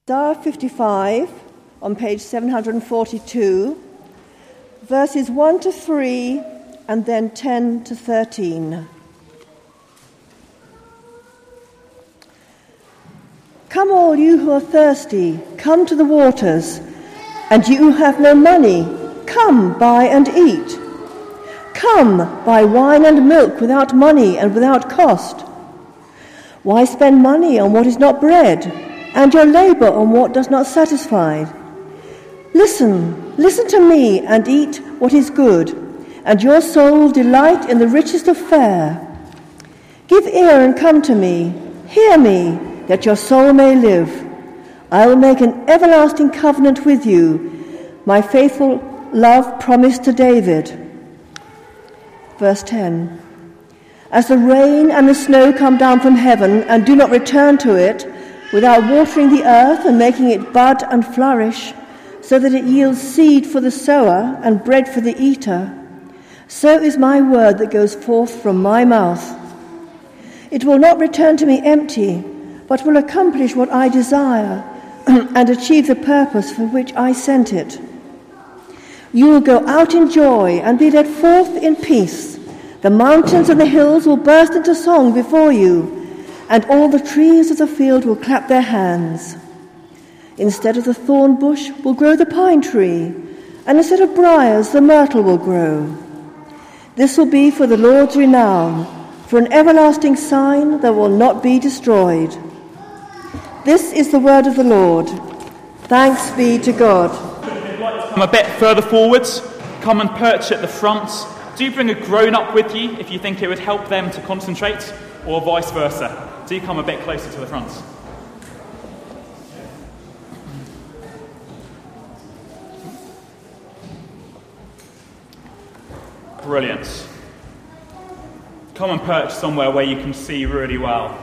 Isaiah 55 on page 742, verses 1 to 3 and then 10 to 13. Come all you who are thirsty, come to the waters, and you who have no money, come buy and eat. Come, buy wine and milk without money and without cost. Why spend money on what is not bread, and your labor on what does not satisfy? Listen to me and eat what is good, and your soul will delight in the richest of fare. Give ear and come to me, hear me, that your soul may live. I will make an everlasting covenant with you, my faithful love promised to David. Verse 10. As the rain and the snow come down from heaven and do not return to it without watering the earth and making it bud and flourish, so that it yields seed for the sower and bread for the eater, so is my word that goes forth from my mouth. It will not return to me empty, but will accomplish what I desire and achieve the purpose for which I sent it. You will go out in joy and be led forth in peace. The mountains and the hills will burst into song before you, and all the trees of the field will clap their hands. Instead of the thorn bush will grow the pine tree, and instead of briars the myrtle will grow. This will be for the Lord's renown, for an everlasting sign that will not be destroyed. This is the word of the Lord. Thanks be to God. Come a bit further forwards. Come and perch at the front. Do bring a grown-up with you if you think it would help them to concentrate, or vice versa. Do come a bit closer to the front. Brilliant. Come and perch somewhere where you can see really well.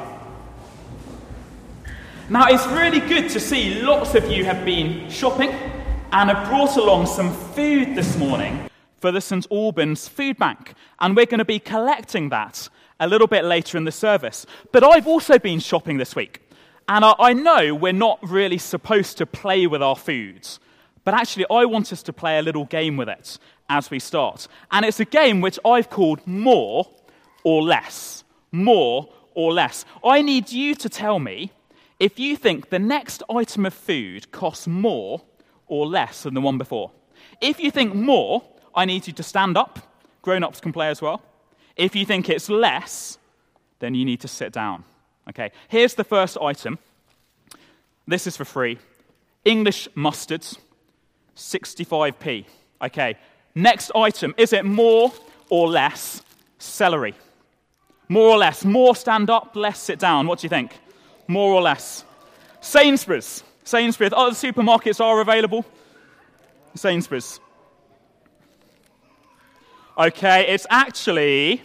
Now, it's really good to see lots of you have been shopping and have brought along some food this morning for the St Albans Food Bank. And we're going to be collecting that a little bit later in the service. But I've also been shopping this week. And I know we're not really supposed to play with our foods. But actually, I want us to play a little game with it as we start. And it's a game which I've called More or Less. More or Less. I need you to tell me if you think the next item of food costs more or less than the one before. If you think more, I need you to stand up. Grown-ups can play as well. If you think it's less, then you need to sit down. Okay, here's the first item. This is for free. English mustards, 65p. Okay, next item. Is it more or less celery? More or less. More stand up, less sit down. What do you think? More or less. Sainsbury's. Other supermarkets are available. Sainsbury's. Okay, it's actually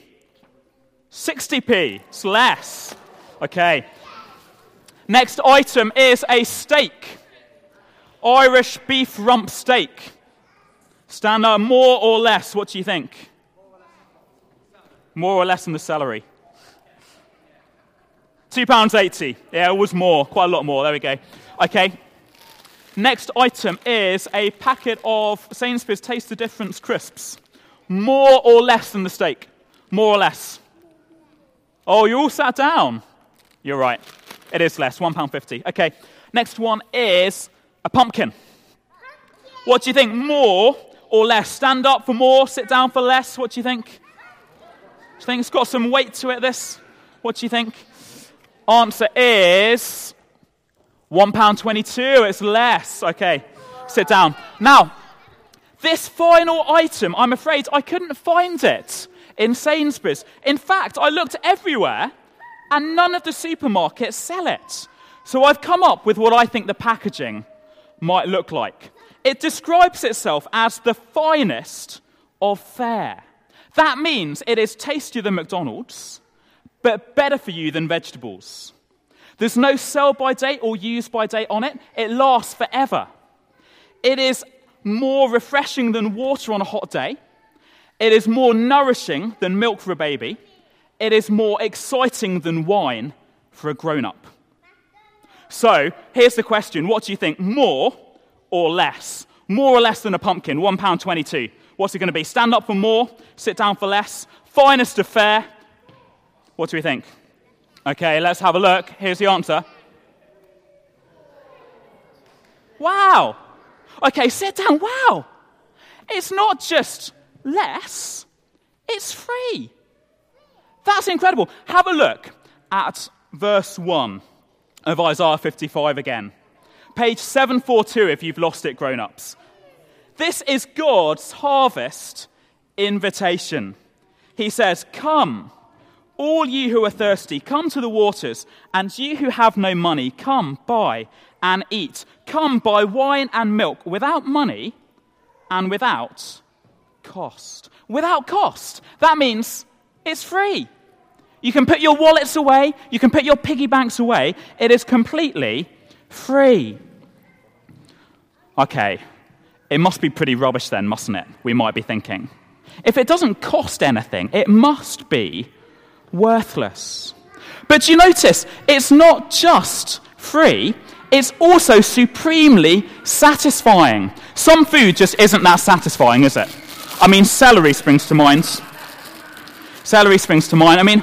60p. It's less. Okay. Next item is a steak. Irish beef rump steak. Stand up. More or less. What do you think? More or less than the celery. £2.80. Yeah, it was more. Quite a lot more. There we go. Okay. Next item is a packet of Sainsbury's Taste the Difference crisps. More or less than the steak? More or less? Oh, you all sat down. You're right. It is less. £1.50. Okay. Next one is a pumpkin. What do you think? More or less? Stand up for more, sit down for less. What do you think? Do you think it's got some weight to it, this? What do you think? Answer is £1.22. It's less. Okay, sit down. Now, this final item, I'm afraid I couldn't find it in Sainsbury's. In fact, I looked everywhere and none of the supermarkets sell it. So I've come up with what I think the packaging might look like. It describes itself as the finest of fare. That means it is tastier than McDonald's, but better for you than vegetables. There's no sell-by date or use-by date on it. It lasts forever. It is more refreshing than water on a hot day. It is more nourishing than milk for a baby. It is more exciting than wine for a grown-up. So, here's the question. What do you think? More or less? More or less than a pumpkin, £1.22. What's it going to be? Stand up for more, sit down for less, finest of fare. What do we think? Okay, let's have a look. Here's the answer. Wow. Okay, sit down. Wow. It's not just less, it's free. That's incredible. Have a look at verse 1 of Isaiah 55 again. Page 742 if you've lost it, grown-ups. This is God's harvest invitation. He says, "Come, all you who are thirsty, come to the waters, and you who have no money, come buy and eat. Come buy wine and milk without money and without cost." Without cost. That means it's free. You can put your wallets away, you can put your piggy banks away. It is completely free. Okay, it must be pretty rubbish then, mustn't it? We might be thinking. If it doesn't cost anything, it must be worthless. But you notice, it's not just free, it's also supremely satisfying. Some food just isn't that satisfying, is it? I mean, celery springs to mind. Celery springs to mind. I mean,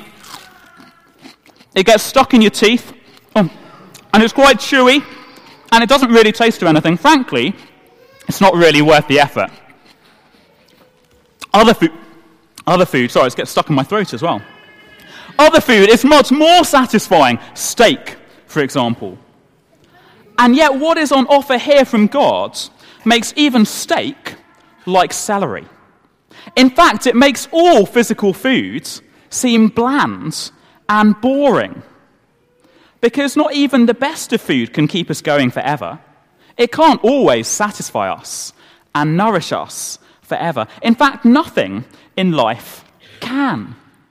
it gets stuck in your teeth, and it's quite chewy, and it doesn't really taste of anything. Frankly, it's not really worth the effort. Other food, sorry, it gets stuck in my throat as well. Other food is much more satisfying. Steak, for example. And yet what is on offer here from God makes even steak like celery. In fact, it makes all physical foods seem bland and boring. Because not even the best of food can keep us going forever. It can't always satisfy us and nourish us forever. In fact, nothing in life can.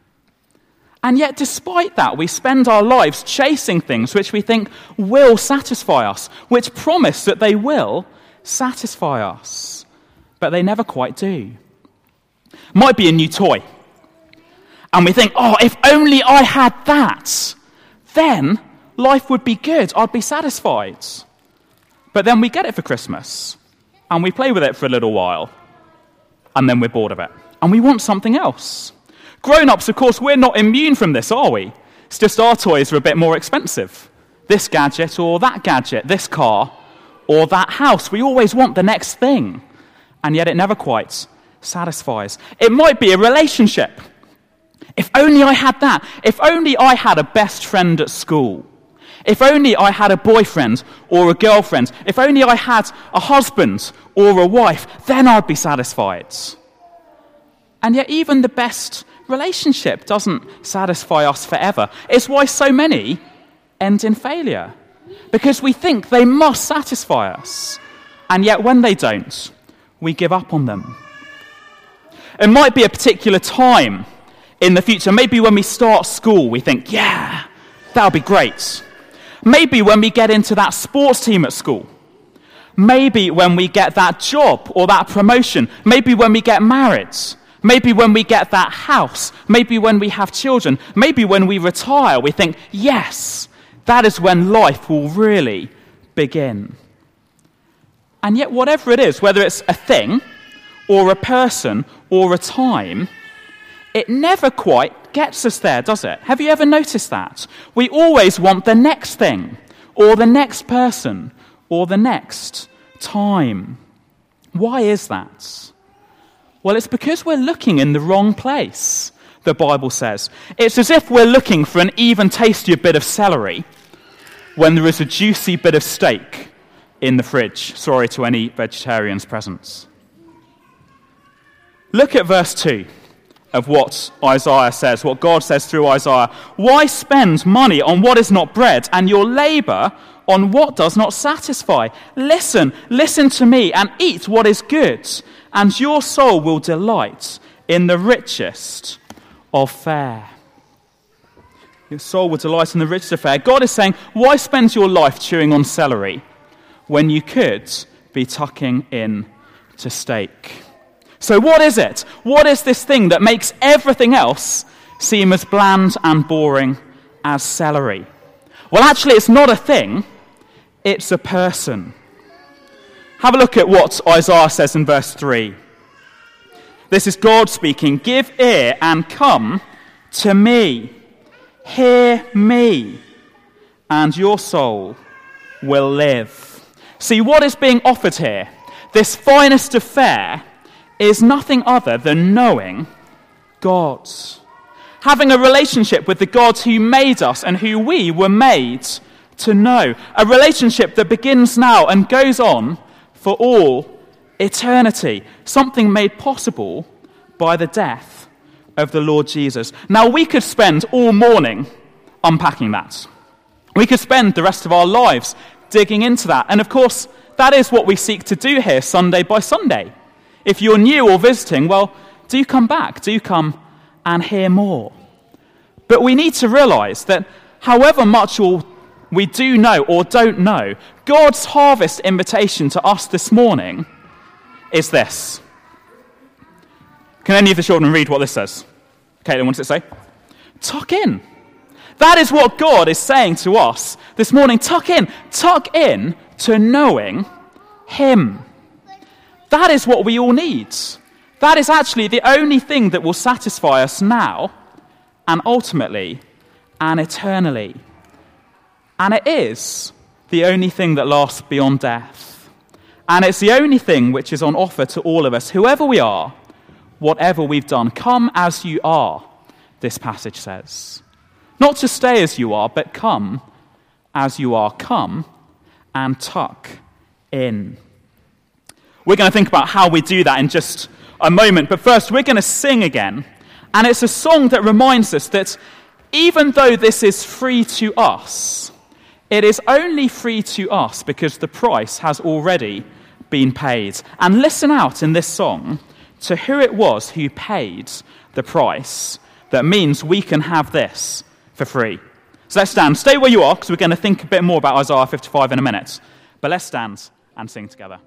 And yet, despite that, we spend our lives chasing things which we think will satisfy us, which promise that they will satisfy us. But they never quite do. Might be a new toy. And we think, oh, if only I had that, then life would be good. I'd be satisfied. But then we get it for Christmas, and we play with it for a little while, and then we're bored of it. And we want something else. Grown-ups, of course, we're not immune from this, are we? It's just our toys are a bit more expensive. This gadget or that gadget, this car or that house. We always want the next thing, and yet it never quite satisfies. It might be a relationship. If only I had that. If only I had a best friend at school. If only I had a boyfriend or a girlfriend. If only I had a husband or a wife, then I'd be satisfied. And yet even the best relationship doesn't satisfy us forever. It's why so many end in failure. Because we think they must satisfy us. And yet when they don't, we give up on them. It might be a particular time in the future. Maybe when we start school, we think, yeah, that'll be great. Maybe when we get into that sports team at school. Maybe when we get that job or that promotion. Maybe when we get married. Maybe when we get that house. Maybe when we have children. Maybe when we retire, we think, yes, that is when life will really begin. And yet whatever it is, whether it's a thing or a person or a time, it never quite gets us there, does it? Have you ever noticed that? We always want the next thing, or the next person, or the next time. Why is that? Well, it's because we're looking in the wrong place, the Bible says. It's as if we're looking for an even tastier bit of celery when there is a juicy bit of steak in the fridge. Sorry to any vegetarians present. Look at verse 2. Of what Isaiah says, what God says through Isaiah. Why spend money on what is not bread, and your labor on what does not satisfy? Listen to me, and eat what is good, and your soul will delight in the richest of fare. Your soul will delight in the richest of fare. God is saying, why spend your life chewing on celery when you could be tucking in to steak? So what is it? What is this thing that makes everything else seem as bland and boring as celery? Well, actually, it's not a thing, it's a person. Have a look at what Isaiah says in verse 3. This is God speaking. Give ear and come to me. Hear me, and your soul will live. See, what is being offered here, this finest of fare, is nothing other than knowing God. Having a relationship with the God who made us and who we were made to know. A relationship that begins now and goes on for all eternity. Something made possible by the death of the Lord Jesus. Now, we could spend all morning unpacking that. We could spend the rest of our lives digging into that. And of course, that is what we seek to do here Sunday by Sunday. If you're new or visiting, well, do come back. Do come and hear more. But we need to realize that however much we do know or don't know, God's harvest invitation to us this morning is this. Can any of the children read what this says? Caitlin, what does it say? Tuck in. That is what God is saying to us this morning. Tuck in to knowing him. That is what we all need. That is actually the only thing that will satisfy us now and ultimately and eternally. And it is the only thing that lasts beyond death. And it's the only thing which is on offer to all of us, whoever we are, whatever we've done. Come as you are, this passage says. Not to stay as you are, but come as you are. Come and tuck in. We're going to think about how we do that in just a moment. But first, we're going to sing again. And it's a song that reminds us that even though this is free to us, it is only free to us because the price has already been paid. And listen out in this song to who it was who paid the price that means we can have this for free. So let's stand. Stay where you are, because we're going to think a bit more about Isaiah 55 in a minute. But let's stand and sing together.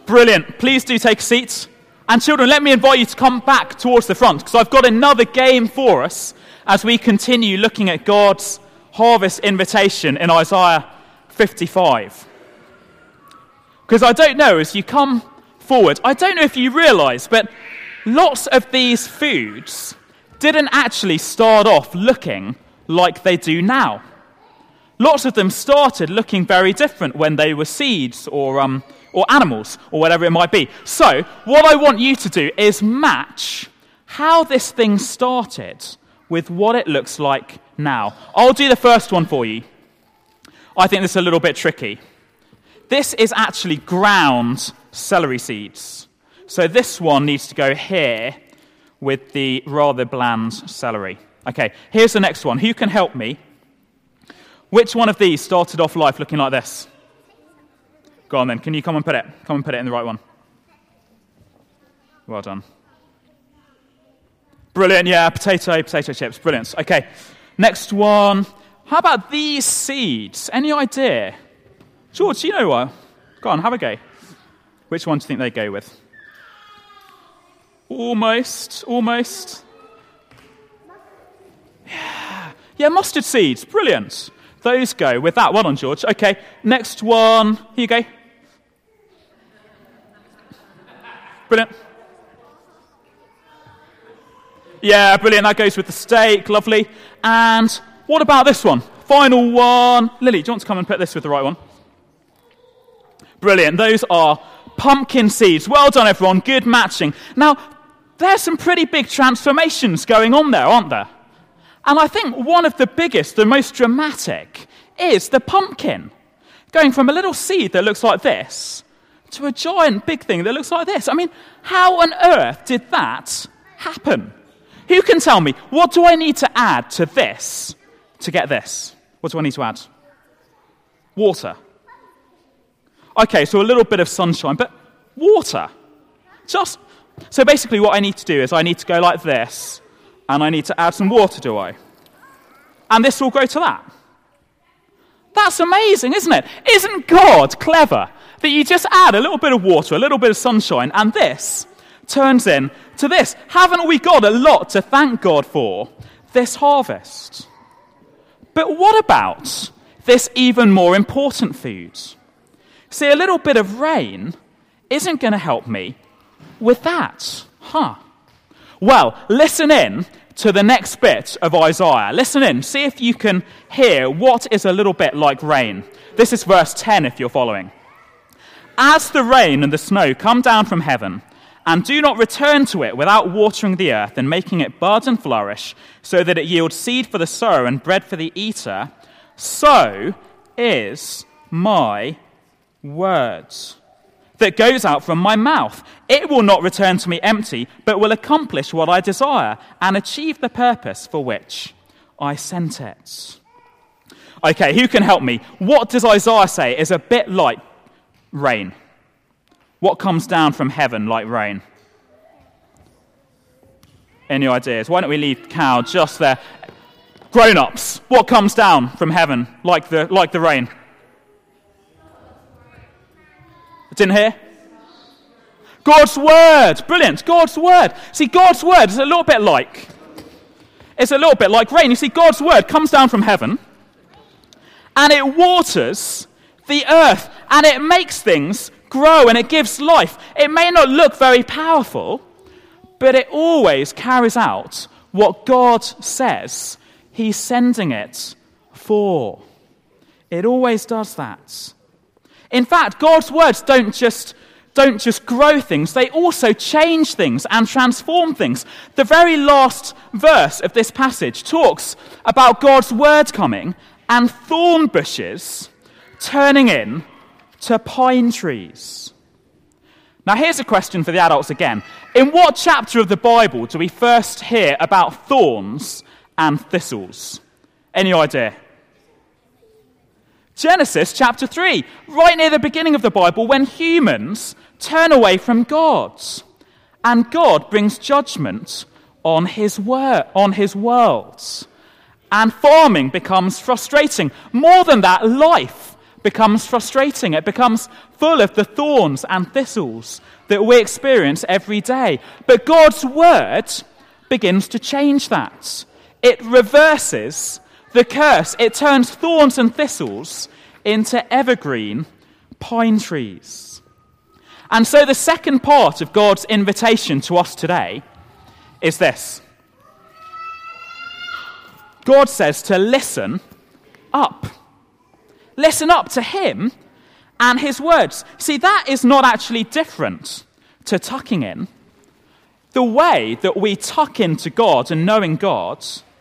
Brilliant. Please do take a seat. And children, let me invite you to come back towards the front, because I've got another game for us as we continue looking at God's harvest invitation in Isaiah 55. Because I don't know, as you come forward, I don't know if you realise, but lots of these foods didn't actually start off looking like they do now. Lots of them started looking very different when they were seeds or animals or whatever it might be. So what I want you to do is match how this thing started with what it looks like now. I'll do the first one for you. I think this is a little bit tricky. This is actually ground celery seeds. So this one needs to go here with the rather bland celery. Okay, here's the next one. Who can help me? Which one of these started off life looking like this? Go on then, can you come and put it? Come and put it in the right one. Well done. Brilliant, yeah, potato chips, brilliant. Okay, next one. How about these seeds? Any idea? George, you know what? Go on, have a go. Which one do you think they go with? Almost. Yeah, mustard seeds, brilliant. Those go with that. Well done, George. Okay, next one. Here you go. Brilliant. Yeah, brilliant. That goes with the steak. Lovely. And what about this one? Final one. Lily, do you want to come and put this with the right one? Brilliant. Those are pumpkin seeds. Well done, everyone. Good matching. Now, there's some pretty big transformations going on there, aren't there? And I think one of the biggest, the most dramatic, is the pumpkin. Going from a little seed that looks like this to a giant big thing that looks like this. I mean, how on earth did that happen? Who can tell me, what do I need to add to this to get this? What do I need to add? Water. Okay, so a little bit of sunshine, but water. So basically what I need to do is I need to go like this, and I need to add some water, do I? And this will go to that. That's amazing, isn't it? Isn't God clever that you just add a little bit of water, a little bit of sunshine, and this turns into this? Haven't we got a lot to thank God for this harvest? But what about this even more important food? See, a little bit of rain isn't going to help me with that, Well, listen in to the next bit of Isaiah. Listen in. See if you can hear what is a little bit like rain. This is verse 10 if you're following. As the rain and the snow come down from heaven, and do not return to it without watering the earth and making it bud and flourish, so that it yields seed for the sower and bread for the eater, so is my word that goes out from my mouth. It will not return to me empty, but will accomplish what I desire and achieve the purpose for which I sent it. Okay, who can help me? What does Isaiah say is a bit like rain? What comes down from heaven like rain? Any ideas? Why don't we leave Cal just there? Grown-ups, what comes down from heaven like the rain? Didn't hear? God's word. Brilliant. God's word. See, God's word is a little bit like rain. You see, God's word comes down from heaven and it waters the earth and it makes things grow and it gives life. It may not look very powerful, but it always carries out what God says he's sending it for. It always does that. In fact, God's words don't just grow things, they also change things and transform things. The very last verse of this passage talks about God's word coming and thorn bushes turning into pine trees. Now here's a question for the adults again. In what chapter of the Bible do we first hear about thorns and thistles? Any idea? Genesis chapter 3, right near the beginning of the Bible, when humans turn away from God, and God brings judgment on his world, and farming becomes frustrating. More than that, life becomes frustrating. It becomes full of the thorns and thistles that we experience every day. But God's word begins to change that. It reverses the curse. It turns thorns and thistles into evergreen pine trees. And so the second part of God's invitation to us today is this. God says to listen up. Listen up to him and his words. See, that is not actually different to tucking in. The way that we tuck into God and knowing God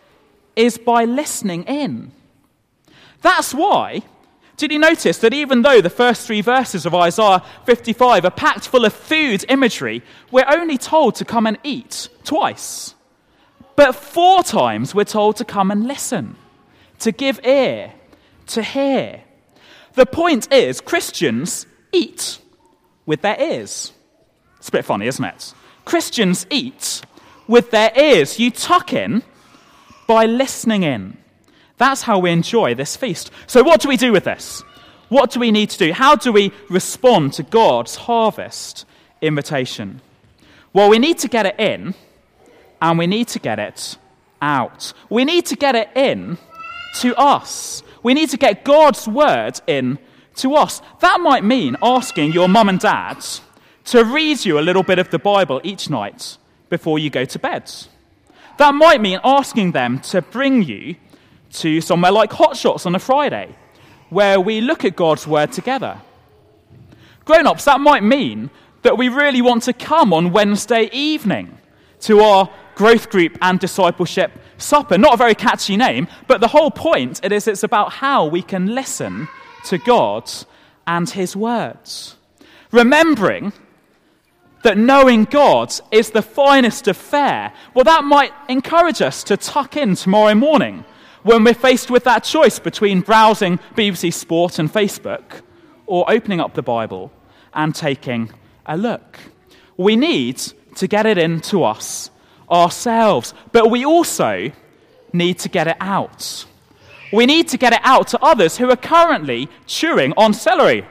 is by listening in. That's why, did you notice that even though the first 3 verses of Isaiah 55 are packed full of food imagery, we're only told to come and eat twice. But 4 times we're told to come and listen, to give ear, to hear. The point is, Christians eat with their ears. It's a bit funny, isn't it? Christians eat with their ears. You tuck in by listening in. That's how we enjoy this feast. So what do we do with this? What do we need to do? How do we respond to God's harvest invitation? Well, we need to get it in, and we need to get it out. We need to get it in to us. We need to get God's word in to us. That might mean asking your mum and dad to read you a little bit of the Bible each night before you go to bed. That might mean asking them to bring you to somewhere like Hot Shots on a Friday, where we look at God's word together. Grown-ups, that might mean that we really want to come on Wednesday evening to our growth group and discipleship supper. Not a very catchy name, but the whole point it's about how we can listen to God and his words. Remembering that knowing God is the finest of fare, well, that might encourage us to tuck in tomorrow morning when we're faced with that choice between browsing BBC Sport and Facebook or opening up the Bible and taking a look. We need to get it into us ourselves, but we also need to get it out. We need to get it out to others who are currently chewing on celery,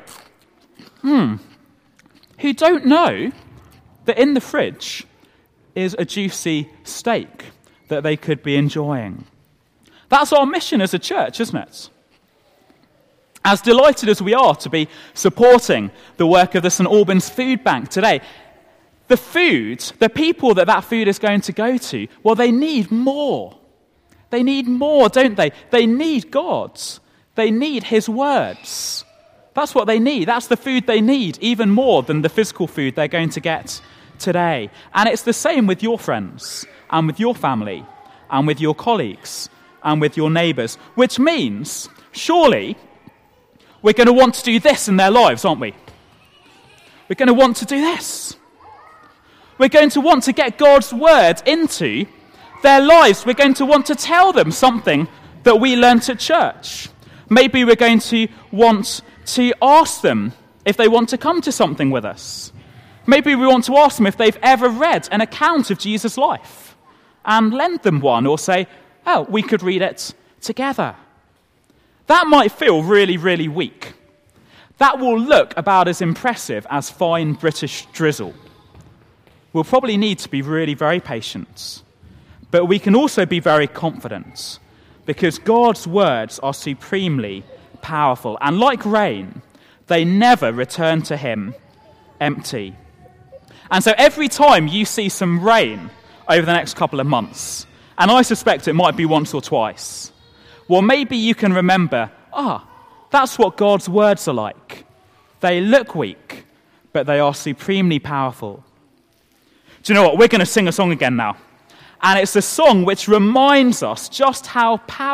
who don't know that in the fridge is a juicy steak that they could be enjoying. That's our mission as a church, isn't it? As delighted as we are to be supporting the work of the St. Albans Food Bank today, the food, the people that food is going to go to, well, they need more. They need more, don't they? They need God. They need his words. That's what they need. That's the food they need, even more than the physical food they're going to get today. And it's the same with your friends, and with your family, and with your colleagues, and with your neighbours, which means, surely, we're going to want to do this in their lives, aren't we? We're going to want to do this. We're going to want to get God's word into their lives. We're going to want to tell them something that we learnt at church. Maybe we're going to want to ask them if they want to come to something with us. Maybe we want to ask them if they've ever read an account of Jesus' life and lend them one, or say, oh, we could read it together. That might feel really, really weak. That will look about as impressive as fine British drizzle. We'll probably need to be really very patient. But we can also be very confident, because God's words are supremely powerful. And like rain, they never return to him empty. And so every time you see some rain over the next couple of months, and I suspect it might be once or twice, well, maybe you can remember, that's what God's words are like. They look weak, but they are supremely powerful. Do you know what? We're going to sing a song again now. And it's a song which reminds us just how powerful